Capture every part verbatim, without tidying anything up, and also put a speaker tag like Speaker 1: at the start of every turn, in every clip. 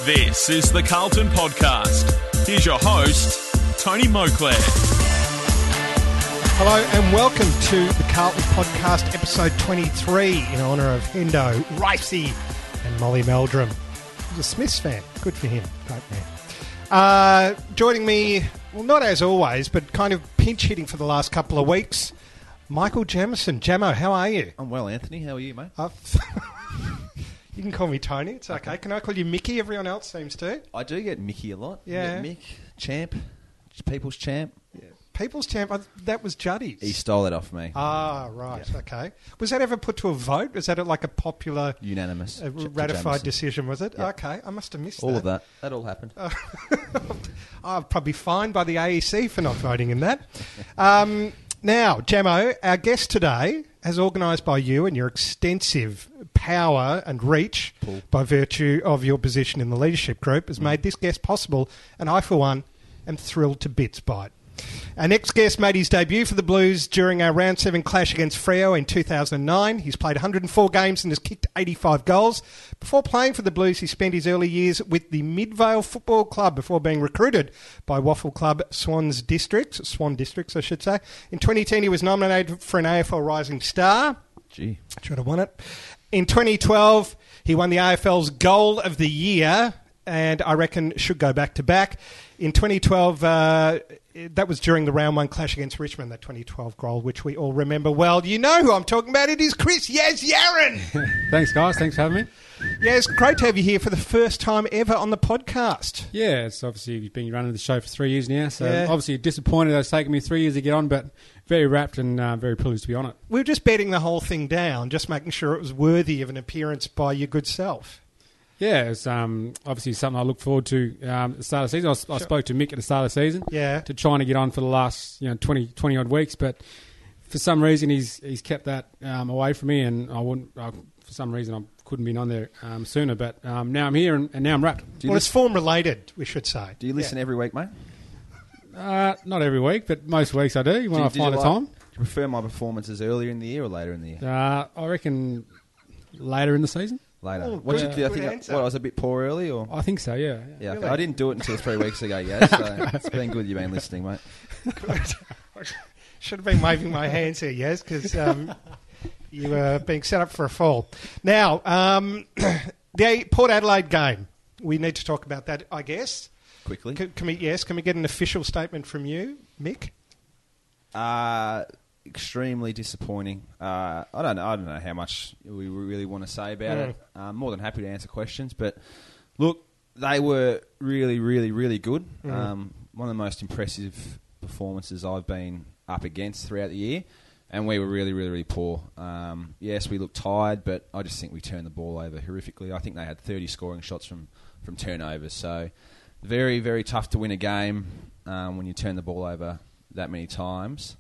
Speaker 1: This is the Carlton Podcast. Here's your host, Tony Moclair.
Speaker 2: Hello and welcome to the Carlton Podcast, episode twenty-three, in honour of Hendo, Ricey and Molly Meldrum. He's a Smiths fan. Good for him. Great man. Uh, joining me, well, not as always, but kind of pinch hitting for the last couple of weeks, Michael Jamison. Jamo, how are you?
Speaker 3: I'm well, Anthony. How are you, mate?
Speaker 2: Uh, you can call me Tony. It's okay. okay. Can I call you Mickey? Everyone else seems to.
Speaker 3: I do get Mickey a lot.
Speaker 2: Yeah.
Speaker 3: Mick, Champ, People's Champ.
Speaker 2: Yeah. People's Champ, uh, that was Juddy's.
Speaker 3: He stole that off me.
Speaker 2: Ah, right.
Speaker 3: Yeah.
Speaker 2: Okay. Was that ever put to a vote? Was that like a popular...
Speaker 3: Unanimous.
Speaker 2: A ratified decision, was it?
Speaker 3: Yeah.
Speaker 2: Okay. I must have missed
Speaker 3: all
Speaker 2: that.
Speaker 3: of that. That all happened.
Speaker 2: Uh, I'm probably fined by the A E C for not voting in that. Um, now, Jamo, our guest today, as organised by you and your extensive power and reach
Speaker 3: Pull.
Speaker 2: by virtue of your position in the leadership group, has mm. made this guest possible, and I, for one, am thrilled to bits by it. Our next guest made his debut for the Blues during our round seven clash against Freo in two thousand nine. He's played one hundred four games and has kicked eighty-five goals. Before playing for the Blues, he spent his early years with the Midvale Football Club before being recruited by Waffle Club Swans Districts, Swan Districts, I should say. In twenty ten, he was nominated for an A F L Rising Star.
Speaker 3: Gee.
Speaker 2: Should have won it. In twenty twelve, he won the A F L's Goal of the Year, and I reckon should go back to back. In twenty twelve, uh, that was during the round one clash against Richmond, that twenty twelve goal, which we all remember well. You know who I'm talking about. It is Chris Yaz Yaron.
Speaker 4: Thanks, guys. Thanks for having me.
Speaker 2: Yeah, it's great to have you here for the first time ever on the podcast.
Speaker 4: Yeah, it's obviously you've been running the show for three years now, so
Speaker 2: yeah.
Speaker 4: obviously disappointed that it's taken me three years to get on, but very rapt and uh, very privileged to be on it.
Speaker 2: We were just betting the whole thing down, just making sure it was worthy of an appearance by your good self.
Speaker 4: Yeah, it's um, obviously something I look forward to um, at the start of the season. I, sure. I spoke to Mick at the start of the season
Speaker 2: yeah.
Speaker 4: to trying to get on for the last you know twenty, twenty odd weeks, but for some reason he's he's kept that um, away from me, and I wouldn't. I, for some reason I couldn't be on there um, sooner, but um, now I'm here and, and now I'm wrapped.
Speaker 2: Well, it's form related, we should say.
Speaker 3: Do you listen
Speaker 2: yeah.
Speaker 3: every week, mate?
Speaker 4: Uh, not every week, but most weeks I do when
Speaker 3: do,
Speaker 4: I find the
Speaker 3: like,
Speaker 4: time.
Speaker 3: Do you prefer my performances earlier in the year or later in the year?
Speaker 4: Uh, I reckon later in the season.
Speaker 3: Later.
Speaker 2: Oh,
Speaker 3: what
Speaker 2: good,
Speaker 3: did you do? I think
Speaker 2: answer.
Speaker 3: what, I was a bit poor early, or
Speaker 4: I think so. Yeah.
Speaker 3: yeah.
Speaker 2: Really?
Speaker 3: Okay. I didn't do it until three weeks ago. Yeah, so it's been good you've been listening, mate.
Speaker 2: Should have been waving my hands here, yes, because um, you were being set up for a fall. Now, um, the Port Adelaide game. We need to talk about that, I guess.
Speaker 3: Quickly.
Speaker 2: Can, can we? Yes. Can we get an official statement from you, Mick?
Speaker 3: Uh extremely disappointing. Uh, I don't know. I don't know how much we really want to say about
Speaker 2: Mm.
Speaker 3: it. I'm more than happy to answer questions, but look, they were really, really, really good.
Speaker 2: Mm.
Speaker 3: Um, one of the most impressive performances I've been up against throughout the year, and we were really, really, really poor. Um, yes, we looked tired, but I just think we turned the ball over horrifically. I think they had thirty scoring shots from, from turnovers, so very, very tough to win a game um, when you turn the ball over that many times.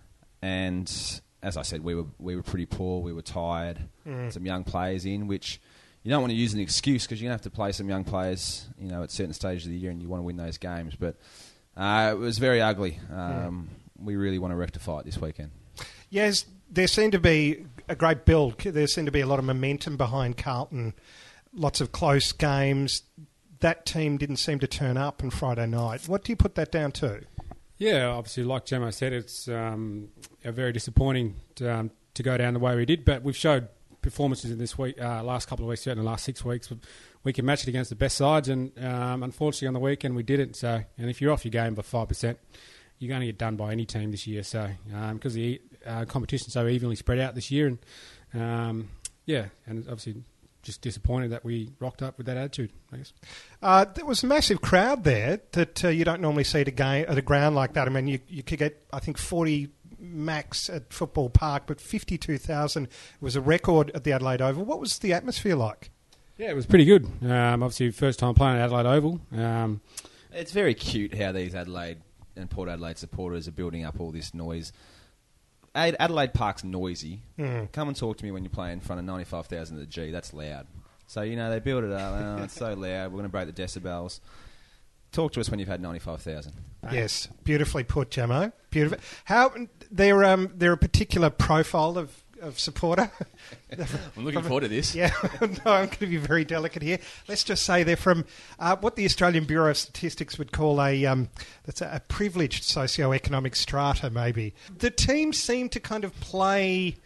Speaker 3: And as I said, we were we were pretty poor. We were tired.
Speaker 2: Mm.
Speaker 3: Some young players in, which you don't want to use as an excuse because you're going to have to play some young players, you know, at certain stages of the year, and you want to win those games. But uh, it was very ugly. Um, mm. We really want to rectify it this weekend.
Speaker 2: Yes, there seemed to be a great build. There seemed to be a lot of momentum behind Carlton. Lots of close games. That team didn't seem to turn up on Friday night. What do you put that down to?
Speaker 4: Yeah, obviously, like Gemma said, it's um, very disappointing to, um, to go down the way we did. But we've showed performances in this week, uh, last couple of weeks, certainly the last six weeks. We can match it against the best sides, and um, unfortunately on the weekend we didn't. So, and if you're off your game by five percent, you're going to get done by any team this year. So, um, because the uh, competition's so evenly spread out this year, and um, yeah, and obviously just disappointed that we rocked up with that attitude, I guess.
Speaker 2: Uh, there was a massive crowd there that uh, you don't normally see at a, game, at a ground like that. I mean, you, you could get, I think, forty max at Football Park, but fifty-two thousand was a record at the Adelaide Oval. What was the atmosphere like?
Speaker 4: Yeah, it was pretty good. Um, obviously, first time playing at Adelaide Oval. Um,
Speaker 3: It's very cute how these Adelaide and Port Adelaide supporters are building up all this noise. Ad- Adelaide Park's noisy.
Speaker 2: Mm.
Speaker 3: Come and talk to me when you play in front of ninety-five thousand at the G. That's loud. So, you know, they build it up. Oh, it's so loud. We're going to break the decibels. Talk to us when you've had ninety-five thousand.
Speaker 2: Yes, beautifully put, Jamo. Beautiful. How they're um, they're a particular profile of of supporter.
Speaker 3: I'm looking forward to this.
Speaker 2: Yeah, no, I'm going to be very delicate here. Let's just say they're from uh, what the Australian Bureau of Statistics would call a um, that's a, a privileged socio-economic strata, maybe. The teams seem to kind of play.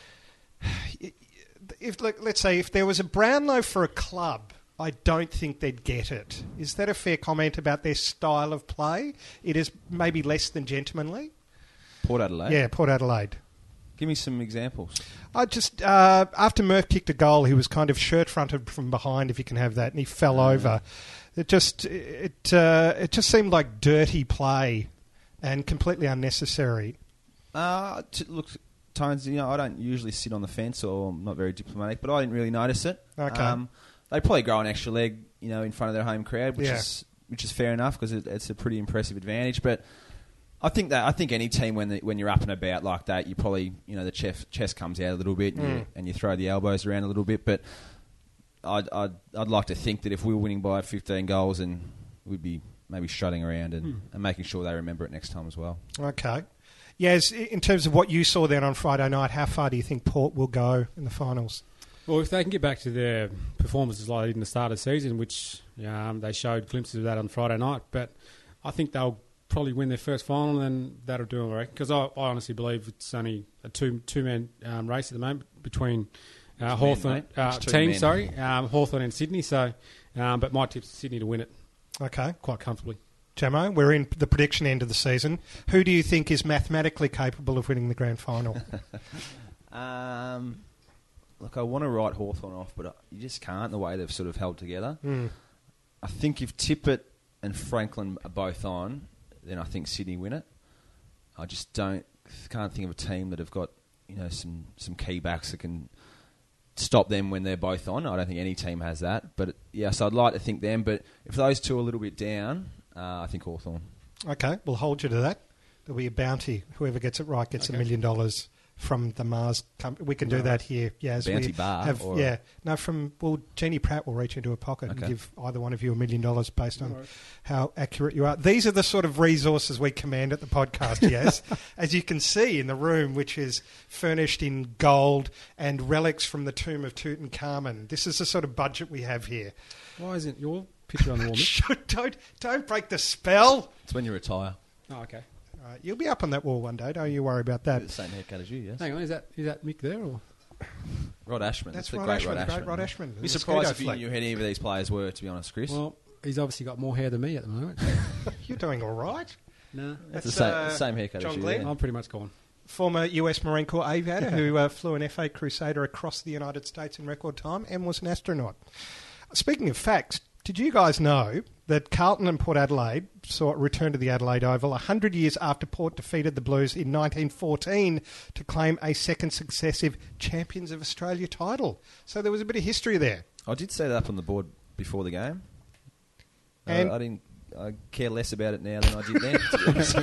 Speaker 2: If like, let's say if there was a Brownlow for a club, I don't think they'd get it. Is that a fair comment about their style of play? It is maybe less than gentlemanly.
Speaker 3: Port Adelaide?
Speaker 2: Yeah, Port Adelaide.
Speaker 3: Give me some examples.
Speaker 2: I just uh, after Murph kicked a goal, he was kind of shirt-fronted from behind, if you can have that, and he fell
Speaker 3: Mm.
Speaker 2: over. It just it uh, it just seemed like dirty play and completely unnecessary.
Speaker 3: Uh, t- look, Tones, you know, I don't usually sit on the fence, or I'm not very diplomatic, but I didn't really notice it.
Speaker 2: Okay.
Speaker 3: Um, they probably grow an extra leg, you know, in front of their home crowd, which
Speaker 2: Yeah.
Speaker 3: is which is fair enough because it, it's a pretty impressive advantage. But I think that I think any team when the, when you're up and about like that, you probably you know the chest chest comes out a little bit and,
Speaker 2: Mm.
Speaker 3: you, and you throw the elbows around a little bit. But I'd I'd, I'd like to think that if we were winning by fifteen goals, and we'd be maybe strutting around and,
Speaker 4: Hmm.
Speaker 3: and making sure they remember it next time as well.
Speaker 2: Okay. Yes, in terms of what you saw then on Friday night, how far do you think Port will go in the finals?
Speaker 4: Well, if they can get back to their performances like they did in the start of the season, which um, they showed glimpses of that on Friday night, but I think they'll probably win their first final, and then that'll do them, I reckon. Because I, I honestly believe it's only a two two man um, race at the moment between uh, Hawthorn
Speaker 3: mate?
Speaker 4: uh,
Speaker 3: It's two
Speaker 4: team,
Speaker 3: men.
Speaker 4: sorry, um, Hawthorn and Sydney. So, um, but my tip's Sydney to win it
Speaker 2: Okay.
Speaker 4: quite comfortably.
Speaker 2: Jamo, we're in the prediction end of the season. Who do you think is mathematically capable of winning the grand final?
Speaker 3: Um, look, I want to write Hawthorn off, but I- you just can't the way they've sort of held together.
Speaker 2: Mm.
Speaker 3: I think if Tippett and Franklin are both on, then I think Sydney win it. I just don't can't think of a team that have got you know some some key backs that can stop them when they're both on. I don't think any team has that. But yeah, so I'd like to think them. But if those two are a little bit down, uh, I think Hawthorn.
Speaker 2: Okay, we'll hold you to that. There'll be a bounty. Whoever gets it right gets a
Speaker 4: Okay.
Speaker 2: million dollars from the Mars company. We can do
Speaker 4: Right.
Speaker 2: that here. Yeah, as
Speaker 3: Bounty
Speaker 2: we
Speaker 3: bar,
Speaker 2: have,
Speaker 3: or-
Speaker 2: yeah, no, from well, Jeannie Pratt will reach into a pocket and
Speaker 3: Okay.
Speaker 2: give either one of you a million dollars based on
Speaker 4: Right.
Speaker 2: how accurate you are. These are the sort of resources we command at the podcast. Yes, as you can see in the room, which is furnished in gold and relics from the tomb of Tutankhamun. This is the sort of budget we have here.
Speaker 4: Why isn't your picture on the wall, Mick?
Speaker 2: don't don't break the spell.
Speaker 3: It's when you retire.
Speaker 4: Oh, okay.
Speaker 2: Uh, you'll be up on that wall one day. Don't you worry about that.
Speaker 3: The same haircut as you, yes.
Speaker 4: Hang on, is that is that Mick there or?
Speaker 3: Rod Ashman.
Speaker 2: That's
Speaker 3: the
Speaker 2: Rod
Speaker 3: great
Speaker 2: Ashman,
Speaker 3: Rod
Speaker 2: the great
Speaker 3: Ashman.
Speaker 2: Rod Ashman, the
Speaker 3: Be surprised if you
Speaker 2: mosquito
Speaker 3: knew who any of these players were, to be honest, Chris.
Speaker 4: Well, he's obviously got more hair than me at the moment.
Speaker 2: You're doing all right.
Speaker 4: No,
Speaker 3: it's
Speaker 2: that's,
Speaker 3: the same,
Speaker 2: uh,
Speaker 3: same haircut
Speaker 2: John
Speaker 3: as you.
Speaker 2: Glenn.
Speaker 3: yeah.
Speaker 4: I'm pretty much gone.
Speaker 2: Former U S Marine Corps aviator who uh, flew an F A Crusader across the United States in record time and was an astronaut. Speaking of facts, did you guys know that Carlton and Port Adelaide saw it return to the Adelaide Oval one hundred years after Port defeated the Blues in nineteen fourteen to claim a second successive Champions of Australia title? So there was a bit of history there.
Speaker 3: I did set it up on the board before the game.
Speaker 2: And-
Speaker 3: I, I didn't. I care less about it now than I did then. to be honest.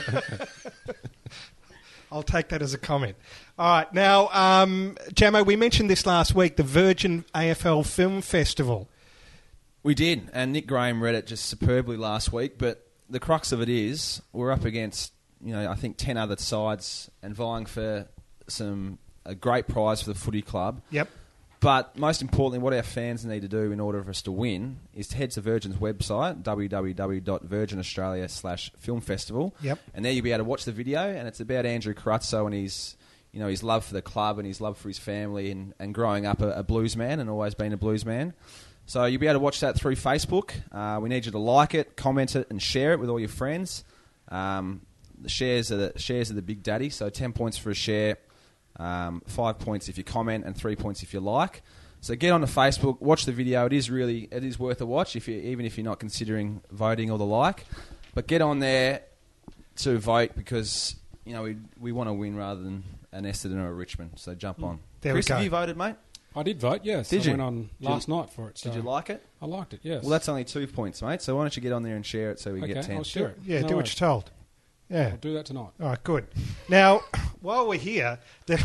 Speaker 2: I'll take that as a comment. All right. Now, um, Jamo, we mentioned this last week, the Virgin A F L Film Festival.
Speaker 3: We did, and Nick Graham read it just superbly last week. But the crux of it is, we're up against, you know, I think ten other sides and vying for some a great prize for the footy club.
Speaker 2: Yep.
Speaker 3: But most importantly, what our fans need to do in order for us to win is to head to Virgin's website, w w w dot virgin australia slash film festival.
Speaker 2: Yep.
Speaker 3: And there you'll be able to watch the video, and it's about Andrew Carazzo and his, you know, his love for the club and his love for his family and, and growing up a, a blues man and always been a blues man. So you'll be able to watch that through Facebook. Uh, we need you to like it, comment it, and share it with all your friends. Um, the shares are the shares are the big daddy. So ten points for a share, um, five points if you comment, and three points if you like. So get on to Facebook, watch the video. It is really it is worth a watch if you even if you're not considering voting or the like. But get on there to vote because you know we we want to win rather than an Essendon or a Richmond. So jump on.
Speaker 2: There we
Speaker 3: Chris,
Speaker 2: go.
Speaker 3: have you voted, mate?
Speaker 4: I did vote, yes.
Speaker 3: Did
Speaker 4: I
Speaker 3: you?
Speaker 4: went on
Speaker 3: Did
Speaker 4: last
Speaker 3: you-
Speaker 4: night for it. So
Speaker 3: Did you like it?
Speaker 4: I liked it, yes.
Speaker 3: Well, that's only two points, mate. So why don't you get on there and share it so we
Speaker 4: okay,
Speaker 3: get ten?
Speaker 4: I'll share it.
Speaker 2: Yeah,
Speaker 4: No
Speaker 2: do what
Speaker 4: worries.
Speaker 2: you're told. Yeah.
Speaker 4: I'll do that tonight.
Speaker 2: All right, good. Now, while we're here, there,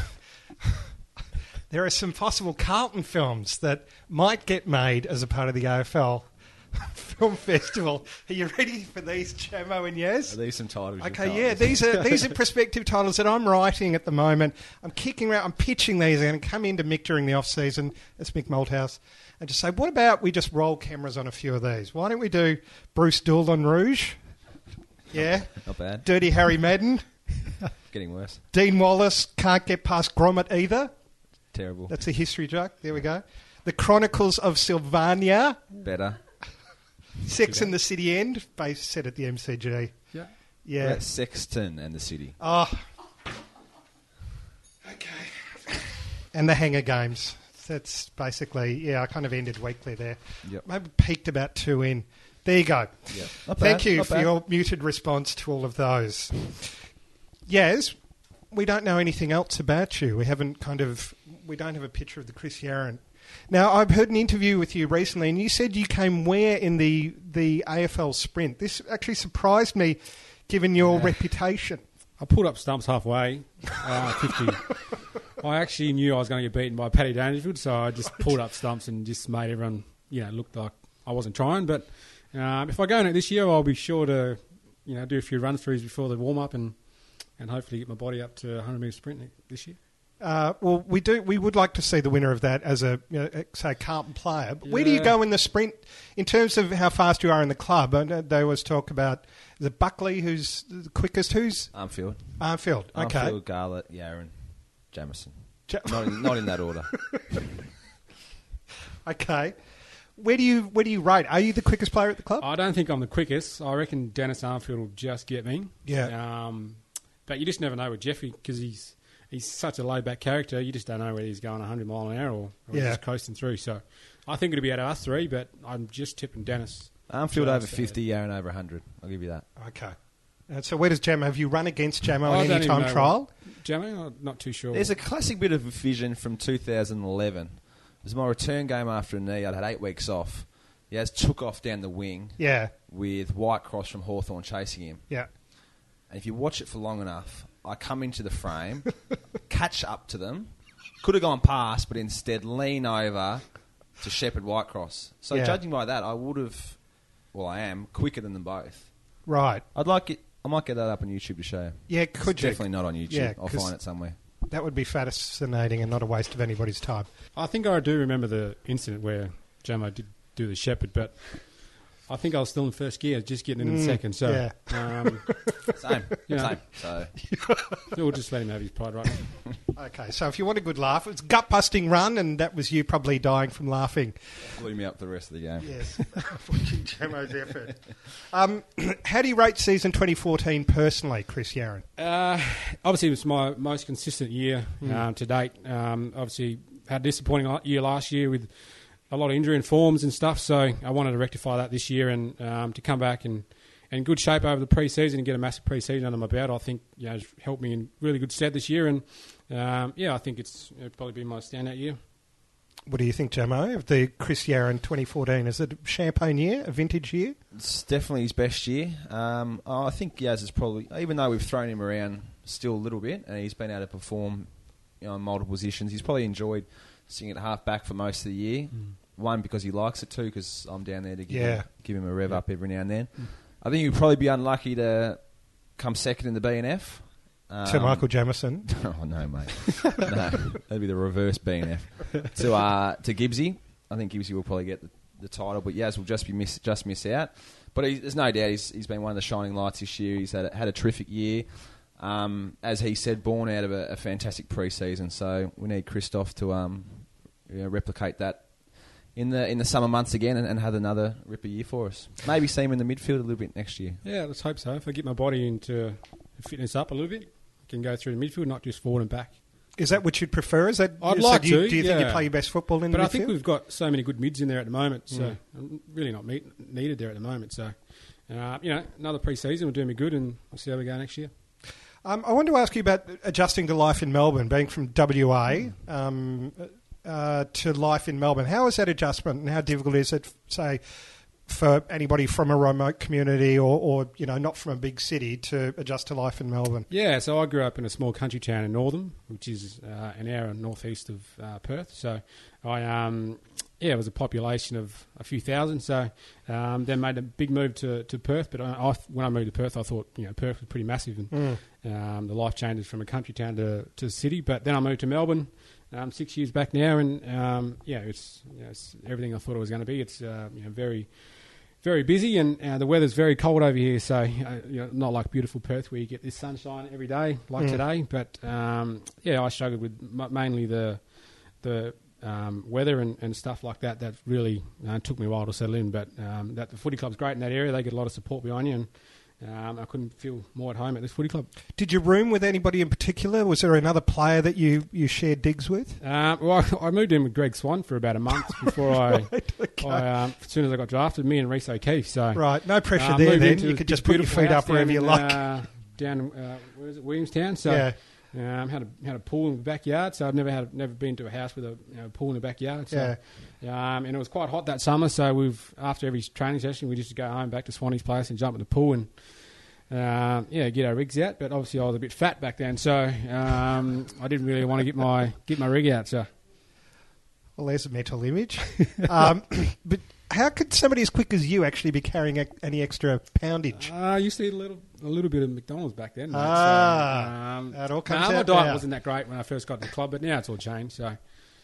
Speaker 2: there are some possible Carlton films that might get made as a part of the A F L Film Festival. Are you ready for these, Chamo and Yaz?
Speaker 3: Are these some titles? you've
Speaker 2: Okay,
Speaker 3: told
Speaker 2: yeah,
Speaker 3: us?
Speaker 2: these are these are prospective titles that I'm writing at the moment. I'm kicking around, I'm pitching these. I'm going to come into Mick during the off season. That's Mick Malthouse, and just say, what about we just roll cameras on a few of these? Why don't we do Bruce Doull on Rouge? Yeah,
Speaker 3: Not bad.
Speaker 2: Dirty Harry Madden,
Speaker 3: Getting worse.
Speaker 2: Dean Wallace can't get past Gromit either.
Speaker 3: Terrible.
Speaker 2: That's a history joke. There we go. The Chronicles of Sylvania,
Speaker 3: Better.
Speaker 2: Sex and the City End, based set at the M C G.
Speaker 4: Yeah.
Speaker 3: What
Speaker 2: Yeah.
Speaker 3: about Sexton and the City.
Speaker 2: Oh. Okay. And the Hanger Games. That's basically, yeah, I kind of ended weekly there.
Speaker 3: Yep.
Speaker 2: Maybe peaked about two in. There you go.
Speaker 3: Yep. Not
Speaker 2: Thank
Speaker 3: bad,
Speaker 2: you
Speaker 3: not
Speaker 2: for
Speaker 3: bad.
Speaker 2: your muted response to all of those. Yaz, we don't know anything else about you. We haven't kind of, we don't have a picture of the Chris Yaron. Now, I've heard an interview with you recently, and you said you came where in the, the A F L sprint. This actually surprised me, given your
Speaker 4: Yeah.
Speaker 2: reputation.
Speaker 4: I pulled up stumps halfway, uh, fifty. I actually knew I was going to get beaten by Paddy Dangerfield, so I just pulled up stumps and just made everyone, you know, look like I wasn't trying. But um, if I go in it this year, I'll be sure to, you know, do a few run-throughs before the warm-up and, and hopefully get my body up to a one hundred metre sprint this year.
Speaker 2: Uh, well, we do. We would like to see the winner of that as a, you know, say, Carlton player. But where do you
Speaker 4: Yeah.
Speaker 2: go in the sprint in terms of how fast you are in the club? Uh, They always talk about the Buckley, who's the quickest. Who's
Speaker 3: Armfield.
Speaker 2: Armfield? Okay,
Speaker 3: Armfield, Garlett, Yaron, Jamison.
Speaker 2: Ja-
Speaker 3: Not in, not in that order.
Speaker 2: okay. Where do you where do you rate? Are you the quickest player at the club?
Speaker 4: I don't think I'm the quickest. I reckon Dennis Armfield will just get me.
Speaker 2: Yeah.
Speaker 4: Um, but you just never know with Jeffrey because he's he's such a laid-back character. You just don't know whether he's going one hundred mile an hour or, or
Speaker 2: Yeah.
Speaker 4: just coasting through. So I think it'll be out of us three, but I'm just tipping Dennis.
Speaker 3: Armfield
Speaker 4: Just,
Speaker 3: over
Speaker 4: uh,
Speaker 3: fifty, Yaron over one hundred. I'll give you that.
Speaker 2: Okay. And so where does Jamo? Have you run against Jamo
Speaker 4: I
Speaker 2: in
Speaker 4: don't
Speaker 2: any
Speaker 4: even
Speaker 2: time
Speaker 4: know
Speaker 2: trial?
Speaker 4: Jamie, I'm not too sure.
Speaker 3: There's a classic bit of vision from two thousand eleven. It was my return game after a knee. I'd had eight weeks off. Yaz took off down the wing
Speaker 2: Yeah.
Speaker 3: with White Cross from Hawthorn chasing him.
Speaker 2: Yeah.
Speaker 3: And if you watch it for long enough, I come into the frame, catch up to them, could have gone past, but instead lean over to shepherd Whitecross. So
Speaker 2: Yeah.
Speaker 3: judging by that, I would have, well, I am quicker than them both.
Speaker 2: Right.
Speaker 3: I'd like it. I might get that up on YouTube to show you.
Speaker 2: Yeah. Could
Speaker 3: It's
Speaker 2: you?
Speaker 3: definitely not on YouTube.
Speaker 2: Yeah,
Speaker 3: I'll
Speaker 2: 'cause-
Speaker 3: find it somewhere.
Speaker 2: That would be fascinating and not a waste of anybody's time.
Speaker 4: I think I do remember the incident where Jamo did do the shepherd, but I think I was still in first gear, just getting in the
Speaker 2: Mm,
Speaker 4: second. So
Speaker 2: yeah.
Speaker 4: um,
Speaker 3: Same.
Speaker 4: Yeah.
Speaker 3: Same. So
Speaker 4: we'll just let him have his pride right now.
Speaker 2: Okay, so if you want a good laugh, it's gut-busting run, and that was you probably dying from laughing.
Speaker 3: blew me up for the rest of the game.
Speaker 2: Yes, watching Jamo's effort. Um, how do you rate season twenty fourteen personally, Chris Yaron?
Speaker 4: Uh, obviously, it was my most consistent year um, to date. Um, obviously, had a disappointing la- year last year with a lot of injury and forms and stuff. So I wanted to rectify that this year and um, to come back and in good shape over the pre-season and get a massive pre-season under my belt. I think you know, it's helped me in really good stead this year. And um, yeah, I think it's it'll probably be my standout year.
Speaker 2: What do you think, Jamo, of the Chris Yaron twenty fourteen? Is it a champagne year, a vintage year?
Speaker 3: It's definitely his best year. Um, I think Yaz is probably, even though we've thrown him around still a little bit, and he's been able to perform you know, in multiple positions, he's probably enjoyed sitting at half back for most of the year. Mm. One, because he likes it. Two, because I'm down there to give,
Speaker 2: Yeah.
Speaker 3: him, give him a rev up every now and then. Mm. I think he'd probably be unlucky to come second in the B N F. Um,
Speaker 2: to Michael Jamison.
Speaker 3: Oh, no, mate. No, that'd be the reverse B N F. to uh, to Gibbsy. I think Gibbsy will probably get the, the title, but Yaz will just be miss, just miss out. But he, there's no doubt he's, he's been one of the shining lights this year. He's had a, had a terrific year. Um, as he said, born out of a, a fantastic pre-season. So we need Christoph to um, you know, replicate that in the in the summer months again and, and have another ripper year for us. Maybe see him in the midfield a little bit next year.
Speaker 4: Yeah, let's hope so. If I get my body into fitness up a little bit, I can go through the midfield, not just forward and back.
Speaker 2: Is that what you'd prefer? Is that
Speaker 4: I'd
Speaker 2: so
Speaker 4: like
Speaker 2: do you,
Speaker 4: to,
Speaker 2: Do you think you
Speaker 4: yeah.
Speaker 2: play your best football in
Speaker 4: But
Speaker 2: the
Speaker 4: I
Speaker 2: midfield?
Speaker 4: think we've got so many good mids in there at the moment, so
Speaker 2: Mm.
Speaker 4: I'm really not meet, needed there at the moment. So, uh, you know, another pre-season will do me good, and we'll see how we go next year.
Speaker 2: Um, I wanted to ask you about adjusting to life in Melbourne, being from W A um, uh, to life in Melbourne. How is that adjustment, and how difficult is it, say, for anybody from a remote community or, or you know not from a big city to adjust to life in Melbourne?
Speaker 4: Yeah, so I grew up in a small country town in Northam, which is uh, an hour northeast of uh, Perth. So I, um, yeah, it was a population of a few thousand. So um, then made a big move to, to Perth. But I, I, when I moved to Perth, I thought you know Perth was pretty massive, and
Speaker 2: Mm.
Speaker 4: um, the life changes from a country town to to city. But then I moved to Melbourne. Um, six years back now, and um, yeah, it's, you know, it's everything I thought it was going to be. It's uh, you know very, very busy, and uh, the weather's very cold over here. So uh, you know, not like beautiful Perth where you get this sunshine every day like
Speaker 2: Mm.
Speaker 4: today. But um, yeah, I struggled with m- mainly the the um, weather and, and stuff like that. That really uh, took me a while to settle in. But um, that the footy club's great in that area. They get a lot of support behind you, and Um, I couldn't feel more at home at this footy club.
Speaker 2: Did you room with anybody in particular? Was there another player that you, you shared digs with?
Speaker 4: Uh, well, I, I moved in with Greg Swan for about a month before I,
Speaker 2: Right, okay.
Speaker 4: I um, as soon as I got drafted, me and Reece O'Keefe. So
Speaker 2: Right, no pressure
Speaker 4: uh,
Speaker 2: there
Speaker 4: moved
Speaker 2: then.
Speaker 4: into
Speaker 2: You could
Speaker 4: this
Speaker 2: just put your
Speaker 4: beautiful
Speaker 2: feet
Speaker 4: house
Speaker 2: up wherever
Speaker 4: down
Speaker 2: you
Speaker 4: in,
Speaker 2: like.
Speaker 4: Uh, down, uh, where is it, Williamstown. So
Speaker 2: Yeah.
Speaker 4: um, had a had a pool in the backyard. So I've never had never been to a house with a you know, pool in the backyard. So, um, and it was quite hot that summer. So we've after every training session, we just go home back to Swanee's place and jump in the pool and. Um, yeah, get our rigs out, but obviously I was a bit fat back then, so um, I didn't really want to get my get my rig out. So,
Speaker 2: Well, there's a mental image. um, but how could somebody as quick as you actually be carrying a, any extra poundage?
Speaker 4: uh, I used to eat a little a little bit of McDonald's back then. mate.
Speaker 2: Ah,
Speaker 4: so, um,
Speaker 2: that all comes
Speaker 4: nah, my
Speaker 2: out
Speaker 4: diet
Speaker 2: now.
Speaker 4: wasn't that great when I first got to the club, but now it's all changed. So,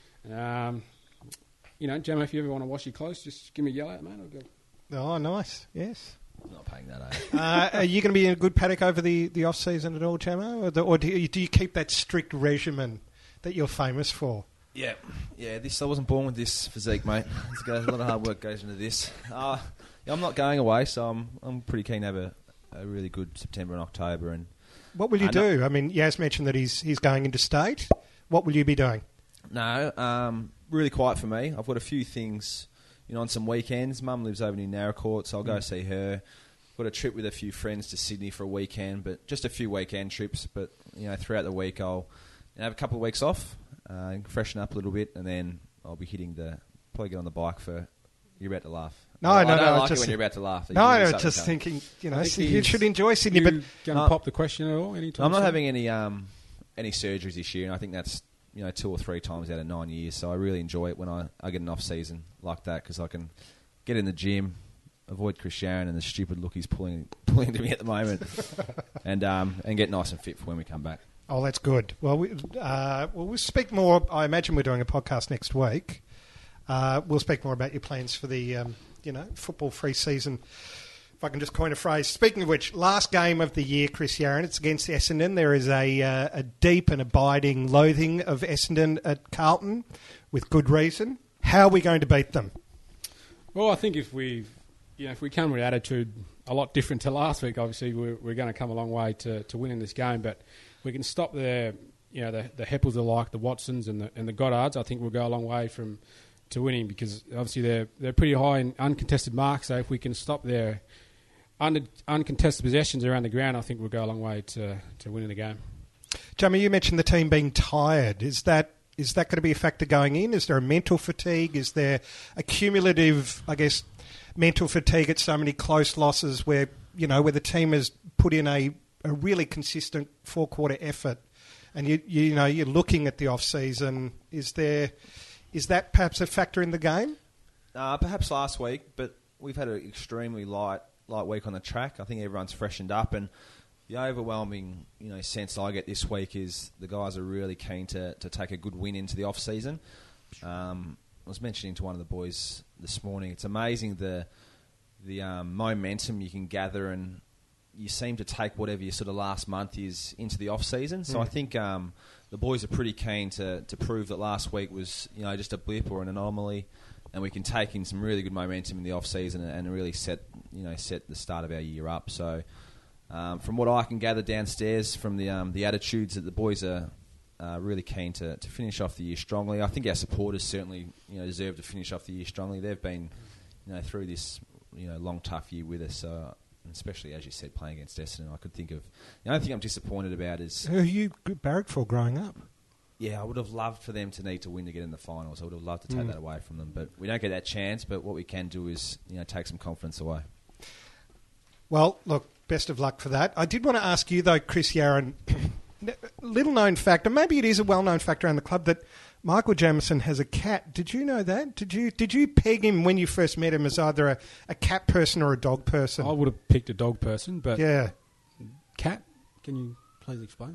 Speaker 4: um, you know, Gemma, if you ever want to wash your clothes, just give me a yell out, mate. I'll go.
Speaker 2: Oh, nice. Yes.
Speaker 3: Not paying that, eh?
Speaker 2: uh, are you going to be in a good paddock over the, the off season at all, Jamo, or, the, or do, you, do you keep that strict regimen that you're famous for?
Speaker 3: Yeah, yeah. This I wasn't born with this physique, mate. It's got a lot of hard work goes into this. Uh, yeah, I'm not going away, so I'm I'm pretty keen to have a, a really good September and October. And
Speaker 2: What will you
Speaker 3: Uh,
Speaker 2: do?
Speaker 3: no-
Speaker 2: I mean, Yaz mentioned that he's he's going into state. What will you be doing?
Speaker 3: no, um, really quiet for me. I've got a few things, you know, on some weekends. Mum lives over near Narracourt, so I'll go see her. Got a trip with a few friends to Sydney for a weekend, but just a few weekend trips. But you know, throughout the week, I'll you know, have a couple of weeks off, uh, freshen up a little bit, and then I'll be hitting the probably get on the bike for. You're about to laugh.
Speaker 2: No,
Speaker 3: I
Speaker 2: no,
Speaker 3: don't
Speaker 2: no,
Speaker 3: like
Speaker 2: just-
Speaker 3: it when you're about to laugh.
Speaker 2: No,
Speaker 3: There's
Speaker 2: no,
Speaker 3: something
Speaker 2: just
Speaker 3: coming.
Speaker 2: thinking, you know,
Speaker 4: I think
Speaker 2: you
Speaker 4: he's-
Speaker 2: should enjoy Sydney,
Speaker 4: You
Speaker 2: but
Speaker 4: going to
Speaker 3: No.
Speaker 4: pop the question at all? Anytime
Speaker 3: I'm not
Speaker 4: soon?
Speaker 3: having any um, any surgeries this year, and I think that's you know two or three times out of nine years. So I really enjoy it when I, I get an off season like that because I can get in the gym, avoid Chris Sharon and the stupid look he's pulling pulling to me at the moment, and um, and get nice and fit for when we come back.
Speaker 2: oh, that's good. Well, we, uh, well, we'll speak more. I imagine we're doing a podcast next week. Uh, we'll speak more about your plans for the, um, you know, football-free season. If I can just coin a phrase. Speaking of which, last game of the year, Chris Yaron, it's against Essendon. There is a, uh, a deep and abiding loathing of Essendon at Carlton, with good reason. How are we going to beat them?
Speaker 4: Well, I think if we, you know, if we come with attitude a lot different to last week, obviously we're, we're going to come a long way to, to winning this game. But we can stop the, you know, the the Heppels alike, the Watsons and the and the Goddards. I think we'll go a long way from to winning because obviously they're they're pretty high in uncontested marks. So if we can stop their under, uncontested possessions around the ground, I think we'll go a long way to to winning the game.
Speaker 2: Jamie, you mentioned the team being tired. Is that is that going to be a factor going in? Is there a mental fatigue? Is there a cumulative, I guess, mental fatigue at so many close losses where, you know, where the team has put in a, a really consistent four-quarter effort and, you you know, you're looking at the off-season. Is there is that perhaps a factor in the game?
Speaker 3: Uh, perhaps last week, but we've had an extremely light light week on the track. I think everyone's freshened up, and the overwhelming you know sense I get this week is the guys are really keen to, to take a good win into the off season. Um, I was mentioning to one of the boys this morning, it's amazing the the um, momentum you can gather, and you seem to take whatever your sort of last month is into the off season. So
Speaker 2: Mm.
Speaker 3: I think um, the boys are pretty keen to to prove that last week was you know just a blip or an anomaly. And we can take in some really good momentum in the off season and really set you know set the start of our year up. So, um, from what I can gather downstairs from the um, the attitudes that the boys are uh, really keen to, to finish off the year strongly. I think our supporters certainly you know deserve to finish off the year strongly. They've been you know through this you know long tough year with us. So, especially as you said, playing against Essendon, I could think of the only thing I'm disappointed about is
Speaker 2: Who you barracked for growing up?
Speaker 3: yeah, I would have loved for them to need to win to get in the finals. I would have loved to take
Speaker 2: Mm.
Speaker 3: that away from them, but we don't get that chance. But what we can do is, you know, take some confidence away.
Speaker 2: Well, look, best of luck for that. I did want to ask you, though, Chris Yarran, little known fact, and maybe it is a well-known fact around the club, that Michael Jamieson has a cat. Did you know that? Did you did you peg him when you first met him as either a, a cat person or a dog person?
Speaker 4: I would have picked a dog person, but
Speaker 2: Yeah.
Speaker 4: cat. Can you please explain?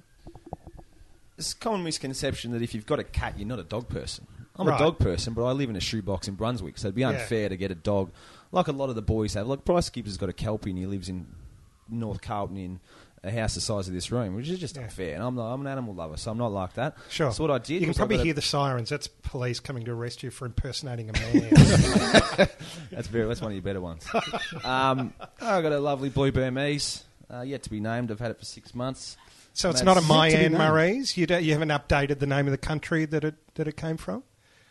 Speaker 3: It's a common misconception that if you've got a cat, you're not a dog person. I'm
Speaker 2: Right.
Speaker 3: a dog person, but I live in a shoebox in Brunswick, so it'd be
Speaker 2: Yeah.
Speaker 3: unfair to get a dog like a lot of the boys have. Like Bryce Gibbs has got a Kelpie and he lives in North Carlton in a house the size of this room, which is just
Speaker 2: Yeah.
Speaker 3: unfair. And I'm, not, I'm an animal lover, so I'm not like that.
Speaker 2: Sure.
Speaker 3: So what I did
Speaker 2: You can
Speaker 3: was I
Speaker 2: probably
Speaker 3: got a-
Speaker 2: hear the sirens. That's police coming to arrest you for impersonating a man.
Speaker 3: That's very. That's one of your better ones. um, I got a lovely blue Burmese, uh, yet to be named. I've had it for six months.
Speaker 2: So it's
Speaker 3: That's
Speaker 2: not a
Speaker 3: yet to be
Speaker 2: Mayan
Speaker 3: named.
Speaker 2: Murray's? You, don't, you haven't updated the name of the country that it, that it came from?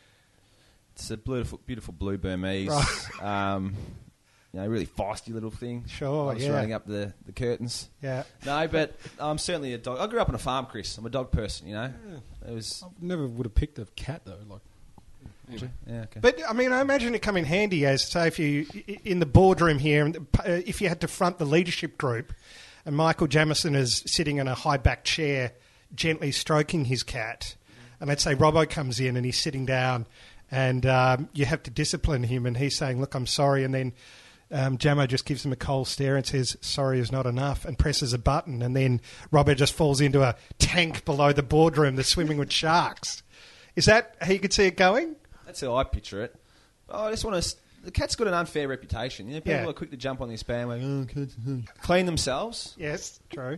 Speaker 3: It's a beautiful, beautiful blue Burmese.
Speaker 2: Right.
Speaker 3: Um, you know, really feisty little thing.
Speaker 2: Sure,
Speaker 3: Likes
Speaker 2: yeah.
Speaker 3: running up the, the curtains.
Speaker 2: Yeah.
Speaker 3: No, but I'm certainly a dog. I grew up on a farm, Chris. I'm a dog person. You know, it was.
Speaker 4: I never would have picked a cat though. Like, anyway.
Speaker 3: Yeah, okay.
Speaker 2: But, I mean, I imagine it come in handy as, say, if you, in the boardroom here, and, uh, if you had to front the leadership group and Michael Jamieson is sitting in a high-back chair gently stroking his cat, and let's say Robbo comes in and he's sitting down and um, you have to discipline him and he's saying, look, I'm sorry, and then um, Jamo just gives him a cold stare and says, sorry is not enough, and presses a button, and then Robbo just falls into a tank below the boardroom that's swimming with sharks. Is that how you could see it going?
Speaker 3: That's how I picture it. Oh, I just want to. The cat's got an unfair reputation. You know, people
Speaker 2: Yeah.
Speaker 3: are quick to jump on this bandwagon. Oh, cats, uh, clean themselves.
Speaker 2: Yes, true.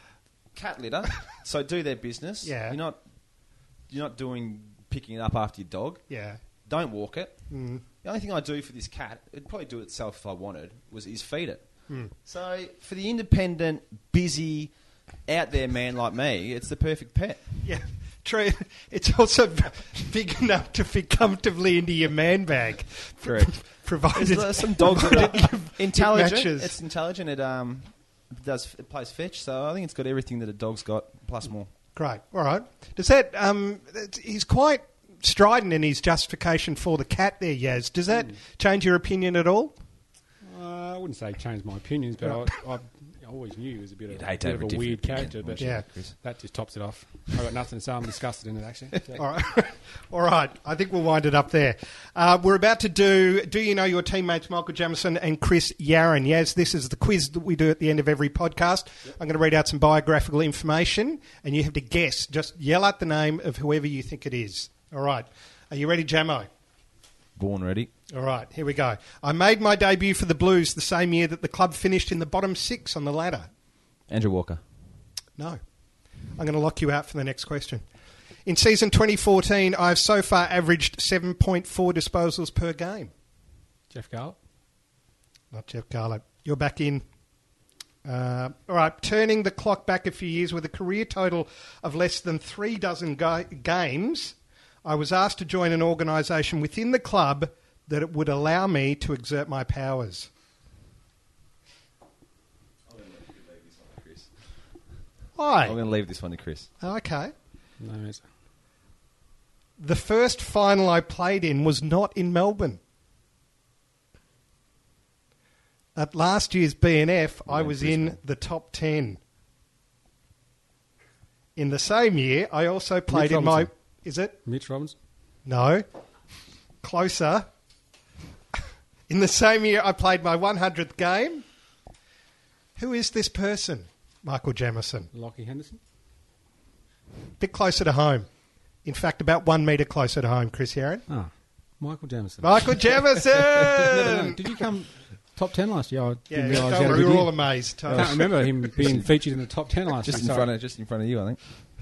Speaker 3: Cat litter. So do their business.
Speaker 2: Yeah.
Speaker 3: You're not. You're not doing picking it up after your dog.
Speaker 2: Yeah.
Speaker 3: Don't walk it.
Speaker 2: Mm.
Speaker 3: The only thing I do for this cat, it'd probably do it itself if I wanted, was is feed it.
Speaker 2: Mm.
Speaker 3: So for the independent, busy, out there man like me, it's the perfect pet.
Speaker 2: Yeah, true. It's also big enough to fit comfortably into your man bag.
Speaker 3: Correct.
Speaker 2: Provided
Speaker 3: There's uh, some dogs that are intelligent.
Speaker 2: matches.
Speaker 3: It's intelligent. It um it does it plays fetch. So I think it's got everything that a dog's got plus more.
Speaker 2: Great. All right. Does that? Um, he's quite strident in his justification for the cat there, Yaz. Does that change your opinion at all?
Speaker 4: Uh, I wouldn't say change my opinions, but
Speaker 2: Right.
Speaker 4: I, I, I always knew he was a bit of,
Speaker 3: You'd hate to
Speaker 4: bit
Speaker 3: have
Speaker 4: of
Speaker 3: a
Speaker 4: a weird
Speaker 3: different
Speaker 4: character,
Speaker 3: opinion,
Speaker 4: but
Speaker 2: Yeah.
Speaker 3: Chris.
Speaker 4: that just tops it off. I've got nothing to say. I'm disgusted in it, actually.
Speaker 2: All right. All right. I think we'll wind it up there. Uh, we're about to do Do You Know Your Teammates, Michael Jamieson and Chris Yarran. Yes, this is the quiz that we do at the end of every podcast. Yep. I'm going to read out some biographical information, and you have to guess. Just yell out the name of whoever you think it is. All right. Are you ready, Jamo?
Speaker 3: Born ready.
Speaker 2: All right. Here we go. I made my debut for the Blues the same year that the club finished in the bottom six on the ladder.
Speaker 3: Andrew Walker.
Speaker 2: No. I'm going to lock you out for the next question. In season twenty fourteen, I've so far averaged seven point four disposals per game.
Speaker 4: Jeff Garlett.
Speaker 2: Not Jeff Garlett. You're back in. Uh, all right. Turning the clock back a few years with a career total of less than three dozen ga- games, I was asked to join an organisation within the club that it would allow me to exert my powers. Why?
Speaker 3: I'm going to leave this one to Chris.
Speaker 2: Okay.
Speaker 4: No answer.
Speaker 2: The first final I played in was not in Melbourne. At last year's B N F, I
Speaker 3: in
Speaker 2: was
Speaker 3: Brisbane.
Speaker 2: in the top ten. In the same year, I also played in my...
Speaker 4: Robinson.
Speaker 2: Is it?
Speaker 4: Mitch Robbins.
Speaker 2: No. Closer. In the same year, I played my one hundredth game. Who is this person? Michael Jamieson.
Speaker 4: Lockie Henderson.
Speaker 2: Bit closer to home. In fact, about one metre closer to home, Chris Yarran.
Speaker 4: Ah, Michael Jamieson.
Speaker 2: Michael Jamieson!
Speaker 4: no, no, no. Did you come top ten last year? I
Speaker 2: Yeah,
Speaker 4: didn't realise
Speaker 2: don't
Speaker 4: you had a
Speaker 2: worry,
Speaker 4: good
Speaker 2: we're
Speaker 4: year.
Speaker 2: all amazed.
Speaker 4: I can't remember him being featured in the top ten last
Speaker 3: Just
Speaker 4: year.
Speaker 3: in front of, just in front of you, I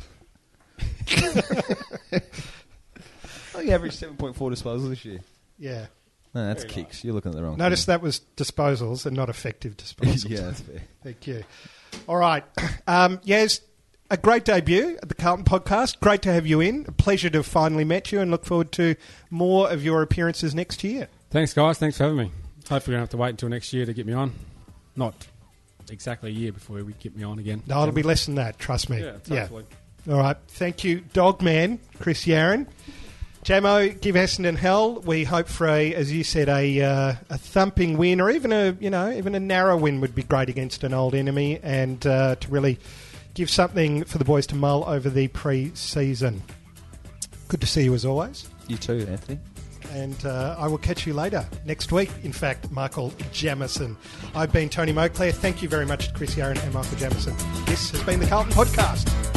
Speaker 3: think. Oh, you averaged seven point four disposals this year.
Speaker 2: Yeah.
Speaker 3: No, that's
Speaker 4: Very
Speaker 3: kicks. You're looking at the wrong.
Speaker 2: Notice
Speaker 3: thing.
Speaker 2: that was disposals and not effective disposals.
Speaker 3: Yeah, that's fair.
Speaker 2: Thank you. All right. Um, yes, a great debut at the Carlton Podcast. Great to have you in. A pleasure to have finally met you and look forward to more of your appearances next year.
Speaker 4: Thanks, guys. Thanks for having me. Hopefully, we don't have to wait until next year to get me on. Not exactly a year before we get me on again.
Speaker 2: No, it'll be less than that, trust me.
Speaker 4: Yeah, totally.
Speaker 2: All right. Thank you, Dogman, Chris Yaron. Jamo, give Essendon hell. We hope for a, as you said, a uh, a thumping win, or even a you know even a narrow win would be great against an old enemy, and uh, to really give something for the boys to mull over the pre-season. Good to see you as always.
Speaker 3: You too, Anthony.
Speaker 2: And uh, I will catch you later next week. In fact, Michael Jamison. I've been Tony Moclair. Thank you very much to Chris Yaron and Michael Jamison. This has been the Carlton Podcast.